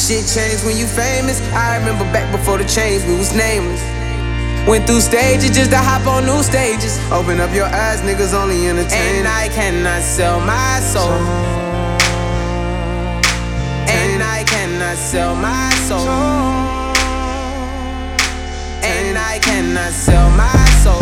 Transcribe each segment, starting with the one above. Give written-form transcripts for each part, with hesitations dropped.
Shit changed when you famous. I remember back before the change, we was nameless. Went through stages just to hop on new stages. Open up your eyes, niggas only entertain. And I cannot sell my soul. And I cannot sell my soul. And I cannot sell my soul.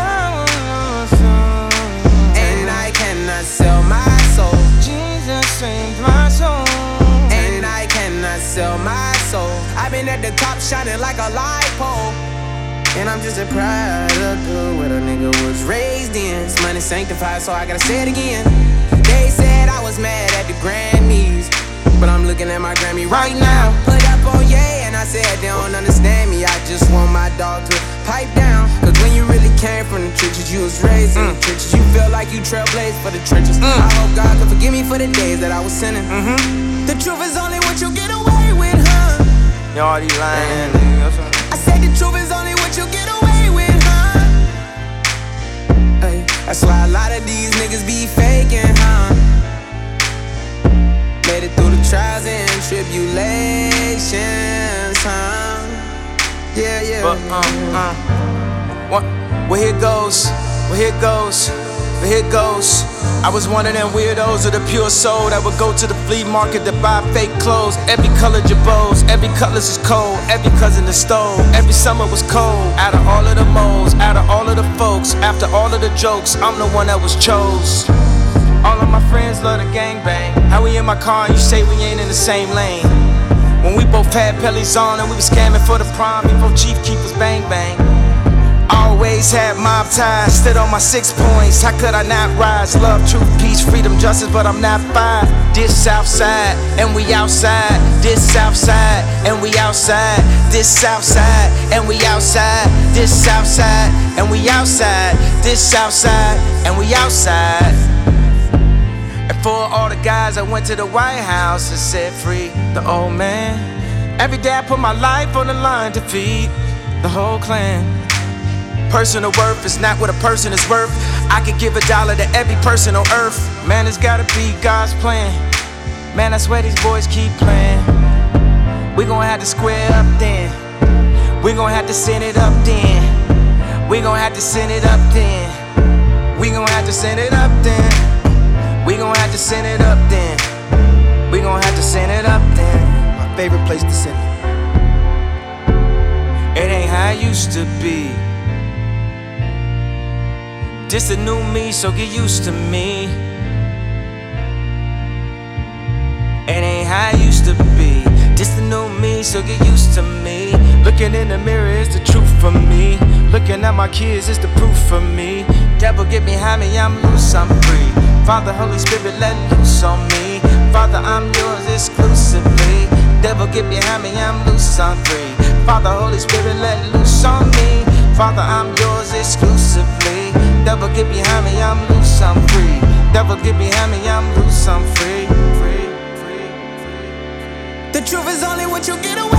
And I cannot sell my soul. Jesus saved my soul. And I cannot sell my soul. I've been at the top shining like a light pole. And I'm just a product of what a nigga was raised in. This money sanctified, so I gotta say it again. They said I was mad at the Grammys, but I'm looking at my Grammy right now. Put up on Ye, and I said they don't understand me. I just want my dog to pipe down. Cause when you really came from the trenches, you was raised in the trenches. You feel like you trailblazed for the trenches. I hope God could forgive me for the days that I was sinning. The truth is only what you get away with, huh? Y'all these lying niggas. I said the truth is only what you get away with, huh? Ay, that's why a lot of these niggas be faking, huh? Made it through the trials and tribulations, huh? Yeah, yeah. But, well, here goes, well, here goes, well, here goes. I was one of them weirdos of the pure soul that would go to the flea market to buy fake clothes. Every color Jabos, every colors is cold, every cousin is stole. Every summer was cold. Out of all of the moles, out of all of the folks, after all of the jokes, I'm the one that was chose. All of my friends love the gangbang. How we in my car and you say we ain't in the same lane? When we both had pellies on and we was scamming for the prom before Chief Keef was bang bang. Always had mob ties, stood on my 6 points. How could I not rise? Love, truth, peace, freedom, justice, but I'm not five. This Southside, and we outside. This Southside, and we outside. This Southside, and we outside. This Southside, and we outside. This Southside, and we outside. And for all the guys that went to the White House and said free the old man. Every day I put my life on the line to feed the whole clan. Personal worth is not what a person is worth. I could give $1 to every person on earth. Man, it's gotta be God's plan. Man, I swear these boys keep playing. We gon' have to square up then. We gon' have to send it up then. We gon' have to send it up then. We gon' have to send it up then. We gon' have to send it up then. We gon' have to send it up then. My favorite place to send it. It ain't how it used to be. This a new me, so get used to me. It ain't how it used to be. This the new me, so get used to me. Looking in the mirror is the truth for me. Looking at my kids is the proof for me. Devil get behind me, I'm loose, I'm free. Father, Holy Spirit, let loose on me. Father, I'm yours exclusively. Devil get behind me, I'm loose, I'm free. Father, Holy Spirit, let loose on me. Father, I'm yours exclusively. Devil get behind me, I'm loose, I'm free. Devil get behind me, I'm loose, I'm free. The truth is only what you get away